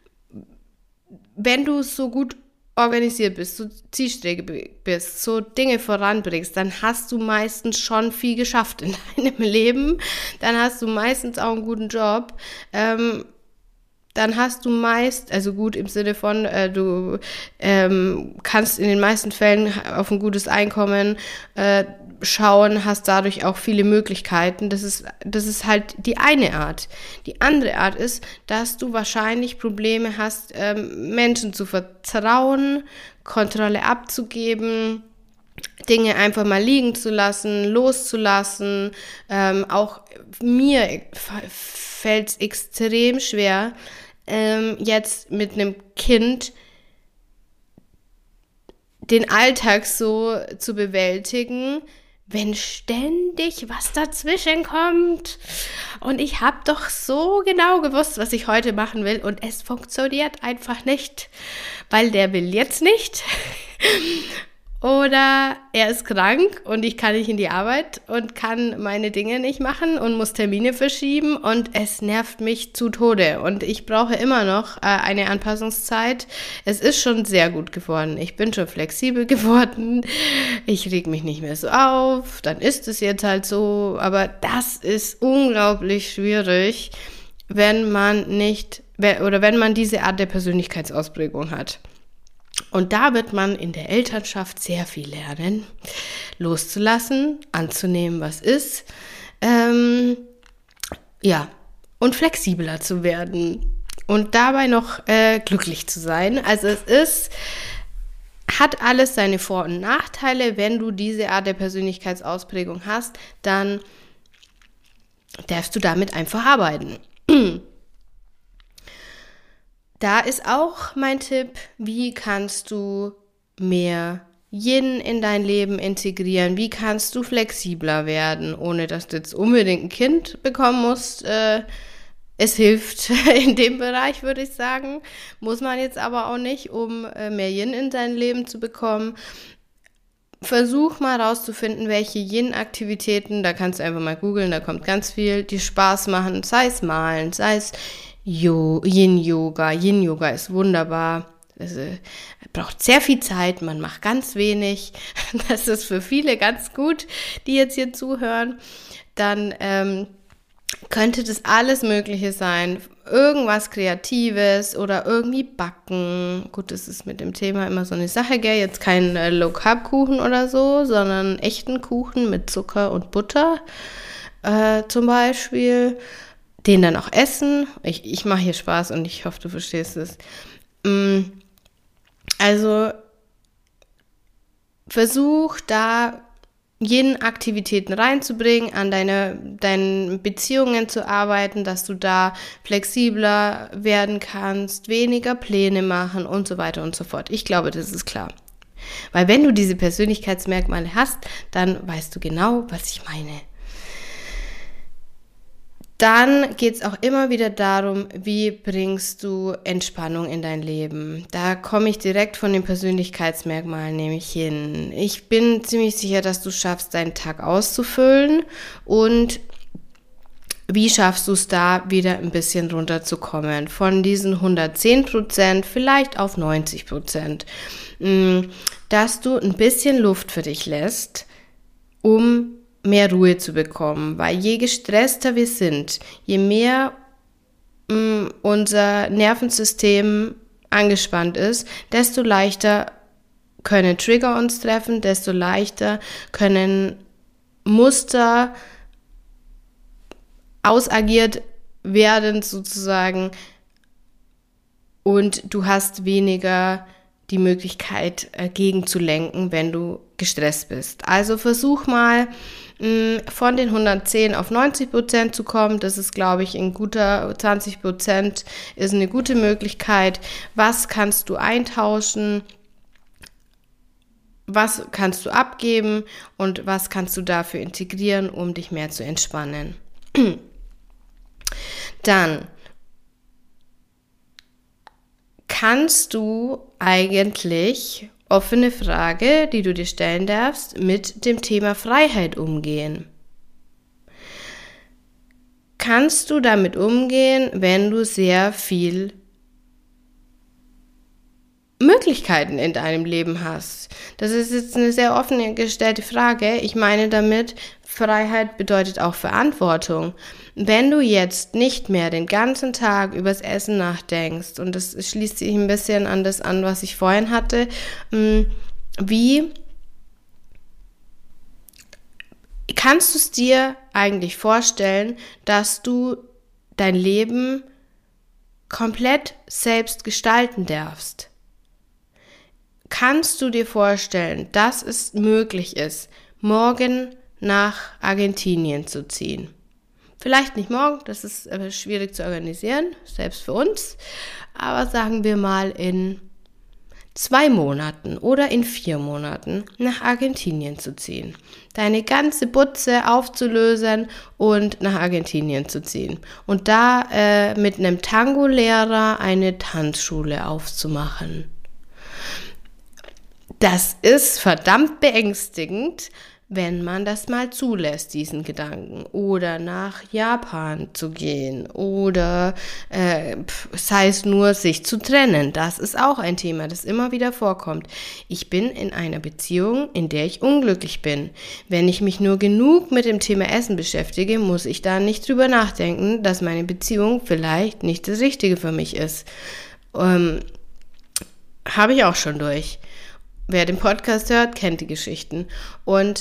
Wenn du so gut organisiert bist, so zielstrebig bist, so Dinge voranbringst, dann hast du meistens schon viel geschafft in deinem Leben. Dann hast du meistens auch einen guten Job. Ähm, dann hast du meist, also gut im Sinne von, äh, du ähm, kannst in den meisten Fällen auf ein gutes Einkommen äh, schauen, hast dadurch auch viele Möglichkeiten. Das ist, das ist halt die eine Art. Die andere Art ist, dass du wahrscheinlich Probleme hast, ähm, Menschen zu vertrauen, Kontrolle abzugeben, Dinge einfach mal liegen zu lassen, loszulassen. Ähm, auch mir fällt es extrem schwer, ähm, jetzt mit einem Kind den Alltag so zu bewältigen, wenn ständig was dazwischen kommt. Und ich habe doch so genau gewusst, was ich heute machen will, und es funktioniert einfach nicht, weil der will jetzt nicht. Oder er ist krank und ich kann nicht in die Arbeit und kann meine Dinge nicht machen und muss Termine verschieben und es nervt mich zu Tode. Und ich brauche immer noch äh, eine Anpassungszeit. Es ist schon sehr gut geworden. Ich bin schon flexibel geworden. Ich reg mich nicht mehr so auf. Dann ist es jetzt halt so. Aber das ist unglaublich schwierig, wenn man nicht, oder wenn man diese Art der Persönlichkeitsausprägung hat. Und da wird man in der Elternschaft sehr viel lernen, loszulassen, anzunehmen, was ist, ähm, ja, und flexibler zu werden und dabei noch äh, glücklich zu sein. Also es ist, hat alles seine Vor- und Nachteile. Wenn du diese Art der Persönlichkeitsausprägung hast, dann darfst du damit einfach arbeiten. Da ist auch mein Tipp, wie kannst du mehr Yin in dein Leben integrieren? Wie kannst du flexibler werden, ohne dass du jetzt unbedingt ein Kind bekommen musst? Äh, es hilft in dem Bereich, würde ich sagen. Muss man jetzt aber auch nicht, um äh, mehr Yin in dein Leben zu bekommen. Versuch mal rauszufinden, welche Yin-Aktivitäten, da kannst du einfach mal googeln, da kommt ganz viel, die Spaß machen, sei es Malen, sei es Yo- Yin-Yoga. Yin-Yoga ist wunderbar. Es äh, braucht sehr viel Zeit, man macht ganz wenig. Das ist für viele ganz gut, die jetzt hier zuhören. Dann ähm, könnte das alles Mögliche sein. Irgendwas Kreatives oder irgendwie backen. Gut, das ist mit dem Thema immer so eine Sache, gell? Jetzt kein äh, Low-Carb-Kuchen oder so, sondern echten Kuchen mit Zucker und Butter äh, zum Beispiel. Den dann auch essen. Ich, ich mache hier Spaß und ich hoffe, du verstehst es. Also versuch da Yin-Aktivitäten reinzubringen, an deine, deinen Beziehungen zu arbeiten, dass du da flexibler werden kannst, weniger Pläne machen und so weiter und so fort. Ich glaube, das ist klar. Weil wenn du diese Persönlichkeitsmerkmale hast, dann weißt du genau, was ich meine. Dann geht es auch immer wieder darum, wie bringst du Entspannung in dein Leben. Da komme ich direkt von den Persönlichkeitsmerkmalen nämlich hin. Ich bin ziemlich sicher, dass du schaffst, deinen Tag auszufüllen und wie schaffst du es da wieder ein bisschen runterzukommen? Von diesen hundertzehn Prozent vielleicht auf neunzig Prozent. Dass du ein bisschen Luft für dich lässt, um mehr Ruhe zu bekommen, weil je gestresster wir sind, je mehr mh, unser Nervensystem angespannt ist, desto leichter können Trigger uns treffen, desto leichter können Muster ausagiert werden sozusagen und du hast weniger die Möglichkeit, äh, gegenzulenken, wenn du gestresst bist. Also versuch mal, mh, von den hundertzehn auf neunzig Prozent zu kommen. Das ist, glaube ich, ein guter zwanzig Prozent ist eine gute Möglichkeit. Was kannst du eintauschen? Was kannst du abgeben? Und was kannst du dafür integrieren, um dich mehr zu entspannen? Dann kannst du eigentlich, offene Frage, die du dir stellen darfst, mit dem Thema Freiheit umgehen? Kannst du damit umgehen, wenn du sehr viel Möglichkeiten in deinem Leben hast? Das ist jetzt eine sehr offen gestellte Frage. Ich meine damit, Freiheit bedeutet auch Verantwortung. Wenn du jetzt nicht mehr den ganzen Tag übers Essen nachdenkst, und das schließt sich ein bisschen an das an, was ich vorhin hatte, wie kannst du es dir eigentlich vorstellen, dass du dein Leben komplett selbst gestalten darfst? Kannst du dir vorstellen, dass es möglich ist, morgen nach Argentinien zu ziehen? Vielleicht nicht morgen, das ist äh, schwierig zu organisieren, selbst für uns, aber sagen wir mal in zwei Monaten oder in vier Monaten nach Argentinien zu ziehen. Deine ganze Butze aufzulösen und nach Argentinien zu ziehen. Und da äh, mit einem Tango-Lehrer eine Tanzschule aufzumachen. Das ist verdammt beängstigend, wenn man das mal zulässt, diesen Gedanken. Oder nach Japan zu gehen oder äh, sei es nur, sich zu trennen. Das ist auch ein Thema, das immer wieder vorkommt. Ich bin in einer Beziehung, in der ich unglücklich bin. Wenn ich mich nur genug mit dem Thema Essen beschäftige, muss ich da nicht drüber nachdenken, dass meine Beziehung vielleicht nicht das Richtige für mich ist. Ähm, habe ich auch schon durch. Wer den Podcast hört, kennt die Geschichten. Und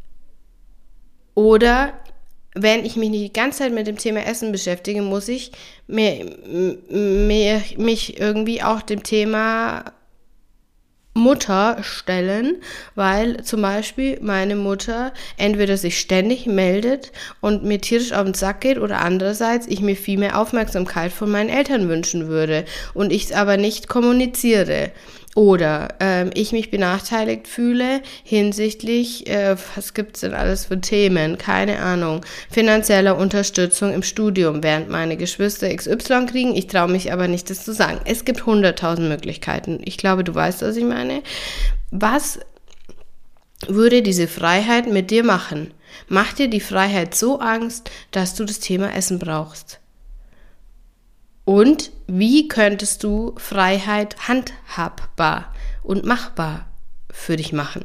oder wenn ich mich nicht die ganze Zeit mit dem Thema Essen beschäftige, muss ich mir, mir, mich irgendwie auch dem Thema Mutter stellen, weil zum Beispiel meine Mutter entweder sich ständig meldet und mir tierisch auf den Sack geht oder andererseits ich mir viel mehr Aufmerksamkeit von meinen Eltern wünschen würde und ich es aber nicht kommuniziere. Oder ähm, ich mich benachteiligt fühle hinsichtlich, äh, was gibt's denn alles für Themen, keine Ahnung, finanzieller Unterstützung im Studium, während meine Geschwister X Y kriegen, ich traue mich aber nicht, das zu sagen. Es gibt hunderttausend Möglichkeiten. Ich glaube, du weißt, was ich meine. Was würde diese Freiheit mit dir machen? Macht dir die Freiheit so Angst, dass du das Thema Essen brauchst? Und wie könntest du Freiheit handhabbar und machbar für dich machen?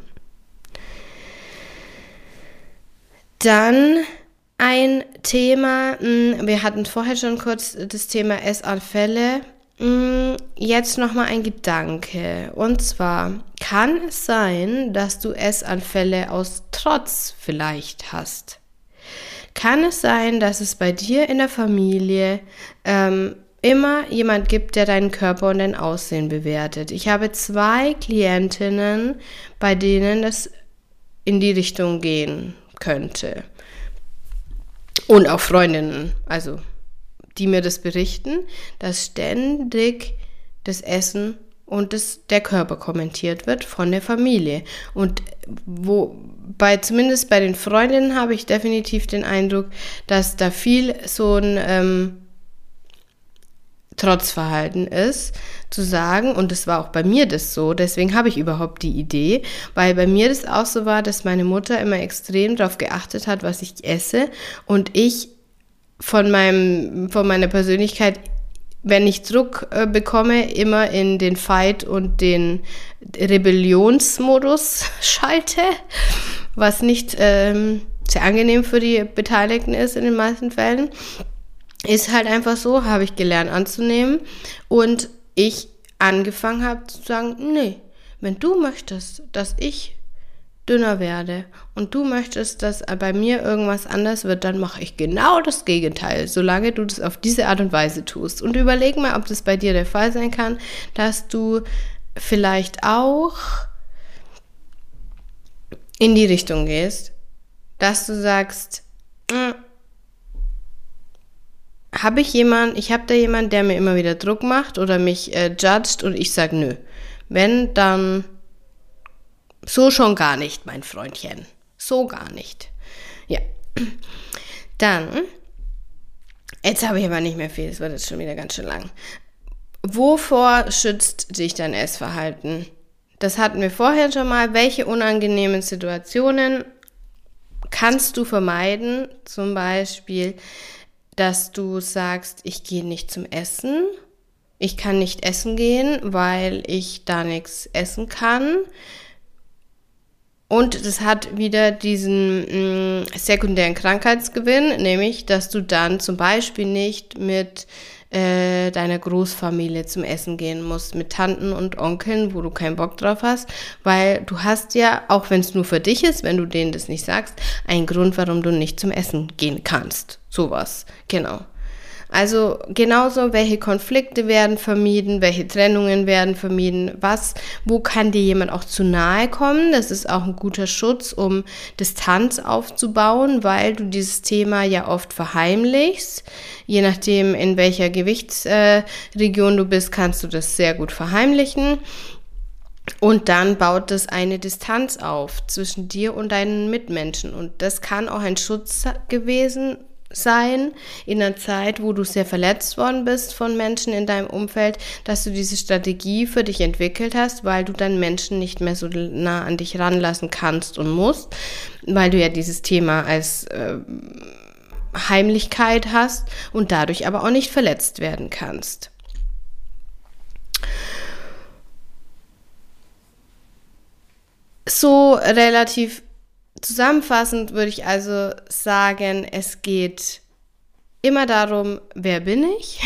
Dann ein Thema, wir hatten vorher schon kurz das Thema Essanfälle, jetzt nochmal ein Gedanke. Und zwar kann es sein, dass du Essanfälle aus Trotz vielleicht hast. Kann es sein, dass es bei dir in der Familie ähm, immer jemand gibt, der deinen Körper und dein Aussehen bewertet. Ich habe zwei Klientinnen, bei denen das in die Richtung gehen könnte. Und auch Freundinnen, also die mir das berichten, dass ständig das Essen und das, der Körper kommentiert wird von der Familie. Und wo bei zumindest bei den Freundinnen habe ich definitiv den Eindruck, dass da viel so ein ähm, Trotzverhalten ist, zu sagen, und das war auch bei mir das so, deswegen habe ich überhaupt die Idee, weil bei mir das auch so war, dass meine Mutter immer extrem darauf geachtet hat, was ich esse und ich von meinem, von meiner Persönlichkeit, wenn ich Druck äh, bekomme, immer in den Fight- und den Rebellionsmodus schalte, was nicht ähm, sehr angenehm für die Beteiligten ist in den meisten Fällen. Ist halt einfach so, habe ich gelernt anzunehmen und ich angefangen habe zu sagen, nee, wenn du möchtest, dass ich dünner werde und du möchtest, dass bei mir irgendwas anders wird, dann mache ich genau das Gegenteil, solange du das auf diese Art und Weise tust. Und überleg mal, ob das bei dir der Fall sein kann, dass du vielleicht auch in die Richtung gehst, dass du sagst, habe ich jemanden, ich habe da jemanden, der mir immer wieder Druck macht oder mich äh, judgt und ich sage, nö, wenn, dann so schon gar nicht, mein Freundchen. So gar nicht. Ja. Dann, jetzt habe ich aber nicht mehr viel, es wird jetzt schon wieder ganz schön lang. Wovor schützt dich dein Essverhalten? Das hatten wir vorher schon mal. Welche unangenehmen Situationen kannst du vermeiden? Zum Beispiel, dass du sagst, ich gehe nicht zum Essen. Ich kann nicht essen gehen, weil ich da nichts essen kann. Und das hat wieder diesen mh, sekundären Krankheitsgewinn, nämlich, dass du dann zum Beispiel nicht mit äh, deiner Großfamilie zum Essen gehen musst, mit Tanten und Onkeln, wo du keinen Bock drauf hast, weil du hast ja, auch wenn es nur für dich ist, wenn du denen das nicht sagst, einen Grund, warum du nicht zum Essen gehen kannst. Sowas, genau. Also genauso, welche Konflikte werden vermieden, welche Trennungen werden vermieden, was, wo kann dir jemand auch zu nahe kommen, das ist auch ein guter Schutz, um Distanz aufzubauen, weil du dieses Thema ja oft verheimlichst, je nachdem in welcher Gewichtsregion äh, du bist, kannst du das sehr gut verheimlichen. Und dann baut das eine Distanz auf zwischen dir und deinen Mitmenschen und das kann auch ein Schutz gewesen sein in einer Zeit, wo du sehr verletzt worden bist von Menschen in deinem Umfeld, dass du diese Strategie für dich entwickelt hast, weil du dann Menschen nicht mehr so nah an dich ranlassen kannst und musst, weil du ja dieses Thema als äh, Heimlichkeit hast und dadurch aber auch nicht verletzt werden kannst. So relativ zusammenfassend würde ich also sagen, es geht immer darum, wer bin ich?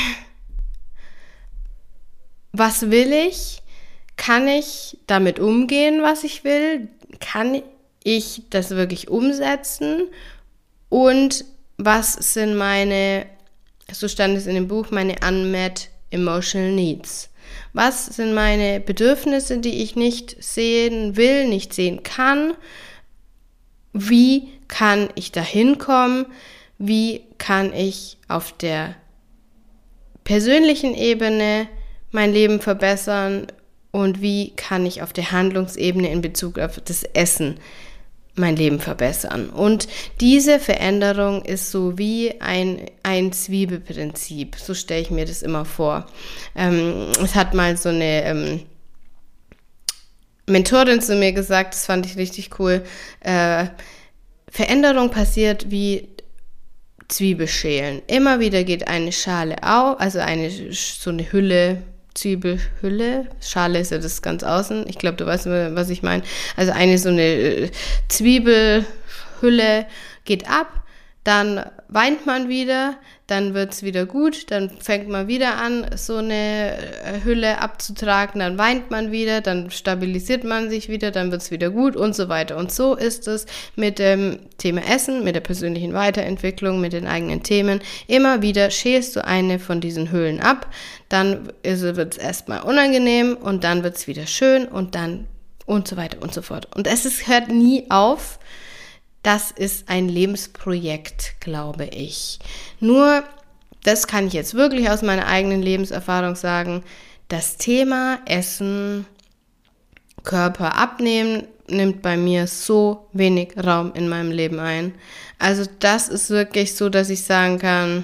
Was will ich? Kann ich damit umgehen, was ich will? Kann ich das wirklich umsetzen? Und was sind meine, so stand es in dem Buch, meine unmet emotional needs? Was sind meine Bedürfnisse, die ich nicht sehen will, nicht sehen kann? Wie kann ich da hinkommen? Wie kann ich auf der persönlichen Ebene mein Leben verbessern? Und wie kann ich auf der Handlungsebene in Bezug auf das Essen mein Leben verbessern? Und diese Veränderung ist so wie ein, ein Zwiebelprinzip. So stelle ich mir das immer vor. Ähm, es hat mal so eine ähm, Mentorin zu mir gesagt, das fand ich richtig cool. Äh, Veränderung passiert wie Zwiebelschälen. Immer wieder geht eine Schale auf, also eine so eine Hülle, Zwiebelhülle, Schale ist ja das ganz außen, ich glaube, du weißt, was ich meine, also eine so eine Zwiebelhülle geht ab, dann weint man wieder, dann wird es wieder gut, dann fängt man wieder an, so eine Hülle abzutragen, dann weint man wieder, dann stabilisiert man sich wieder, dann wird es wieder gut und so weiter. Und so ist es mit dem Thema Essen, mit der persönlichen Weiterentwicklung, mit den eigenen Themen. Immer wieder schälst du eine von diesen Hüllen ab, dann wird es erstmal unangenehm und dann wird es wieder schön und dann und so weiter und so fort. Und es ist, hört nie auf. Das ist ein Lebensprojekt, glaube ich. Nur, das kann ich jetzt wirklich aus meiner eigenen Lebenserfahrung sagen, das Thema Essen, Körper abnehmen, nimmt bei mir so wenig Raum in meinem Leben ein. Also das ist wirklich so, dass ich sagen kann,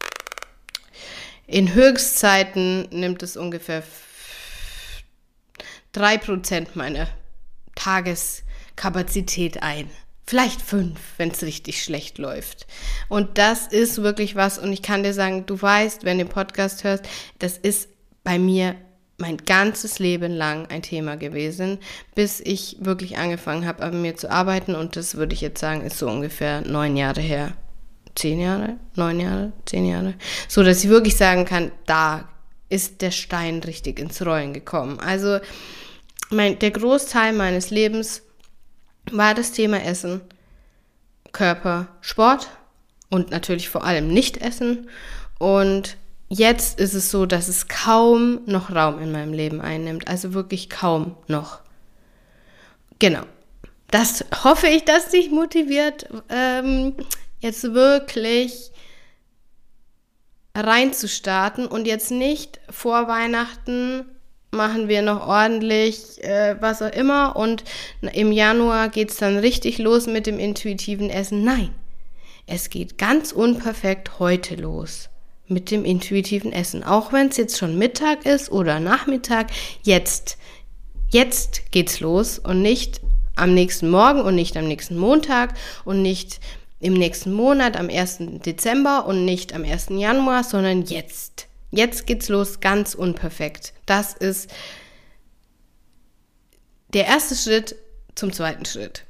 in Höchstzeiten nimmt es ungefähr drei Prozent meiner Tageskapazität ein. Vielleicht fünf, wenn es richtig schlecht läuft. Und das ist wirklich was, und ich kann dir sagen, du weißt, wenn du den Podcast hörst, das ist bei mir mein ganzes Leben lang ein Thema gewesen, bis ich wirklich angefangen habe, an mir zu arbeiten, und das würde ich jetzt sagen, ist so ungefähr neun Jahre her. Zehn Jahre? Neun Jahre? Zehn Jahre? So, dass ich wirklich sagen kann, da ist der Stein richtig ins Rollen gekommen. Also mein, der Großteil meines Lebens war das Thema Essen, Körper, Sport und natürlich vor allem Nicht-Essen. Und jetzt ist es so, dass es kaum noch Raum in meinem Leben einnimmt. Also wirklich kaum noch. Genau. Das hoffe ich, dass dich motiviert, ähm, jetzt wirklich reinzustarten und jetzt nicht vor Weihnachten machen wir noch ordentlich äh, was auch immer und im Januar geht's dann richtig los mit dem intuitiven Essen. Nein, es geht ganz unperfekt heute los mit dem intuitiven Essen. Auch wenn es jetzt schon Mittag ist oder Nachmittag, jetzt, jetzt geht's los und nicht am nächsten Morgen und nicht am nächsten Montag und nicht im nächsten Monat am ersten Dezember und nicht am ersten Januar, sondern jetzt. Jetzt geht's los, ganz unperfekt. Das ist der erste Schritt zum zweiten Schritt.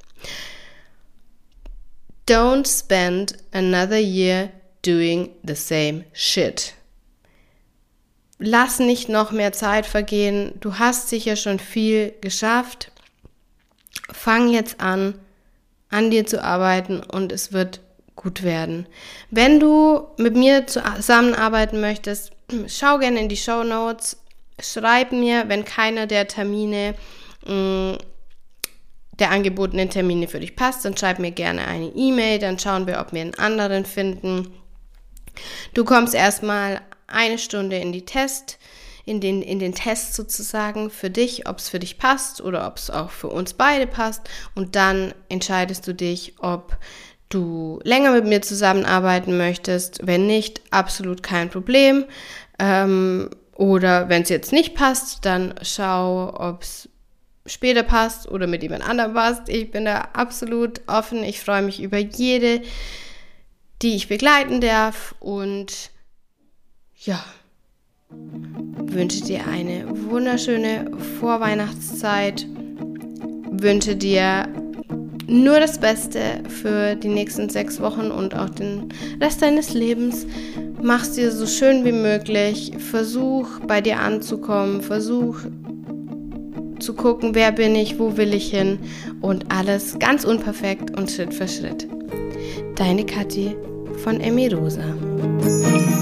Don't spend another year doing the same shit. Lass nicht noch mehr Zeit vergehen. Du hast sicher schon viel geschafft. Fang jetzt an, an dir zu arbeiten, und es wird gut werden. Wenn du mit mir zusammenarbeiten möchtest, schau gerne in die Shownotes, schreib mir, wenn keiner der Termine, mh, der angebotenen Termine für dich passt, dann schreib mir gerne eine E-Mail, dann schauen wir, ob wir einen anderen finden. Du kommst erstmal eine Stunde in die Test, in den, in den Test sozusagen für dich, ob es für dich passt oder ob es auch für uns beide passt, und dann entscheidest du dich, ob du länger mit mir zusammenarbeiten möchtest. Wenn nicht, absolut kein Problem. Ähm, oder wenn es jetzt nicht passt, dann schau, ob es später passt oder mit jemand anderem passt. Ich bin da absolut offen. Ich freue mich über jede, die ich begleiten darf. Und ja, wünsche dir eine wunderschöne Vorweihnachtszeit. Wünsche dir nur das Beste für die nächsten sechs Wochen und auch den Rest deines Lebens. Mach's dir so schön wie möglich. Versuch, bei dir anzukommen. Versuch zu gucken, wer bin ich, wo will ich hin. Und alles ganz unperfekt und Schritt für Schritt. Deine Kathi von Emmy Rosa.